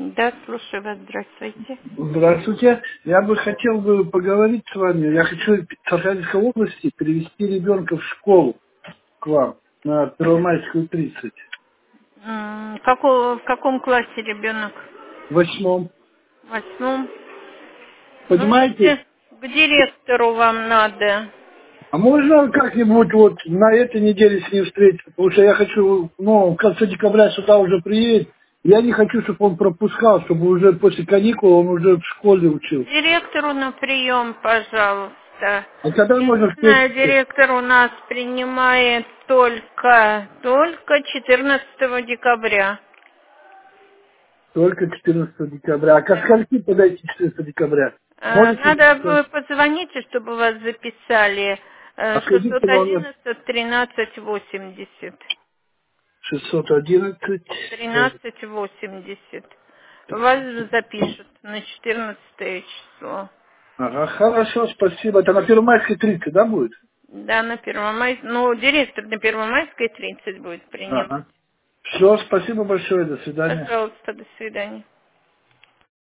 Да, слушаю вас, здравствуйте. Здравствуйте. Я бы хотел поговорить с вами. Я хочу в Архангельской области перевести ребенка в школу к вам на Первомайскую 30. В каком классе ребенок? В 8. В 8. Ну, Понимаете? если к директору вам надо. А можно как-нибудь вот на этой неделе с ним встретиться? Потому что я хочу, в конце декабря сюда уже приедет. Я не хочу, чтобы он пропускал, чтобы уже после каникул он уже в школе К учился. директору на прием, пожалуйста. А когда Я можно не знаю, встретиться? директор у нас принимает только 14 декабря. Только 14 декабря. А ко Да. скольки подойти 14 декабря? Можете Надо написать? вы позвоните, чтобы вас записали. А скажите номер 611 13 80. 611. 1380. Вас запишут на 14 число. Ага, хорошо, спасибо. Это на Первомайской 30, да, будет? Да, на Первомайской. Ну, директор на Первомайской 30 будет принимать. Ага. Все, спасибо большое, до свидания. Пожалуйста, до свидания.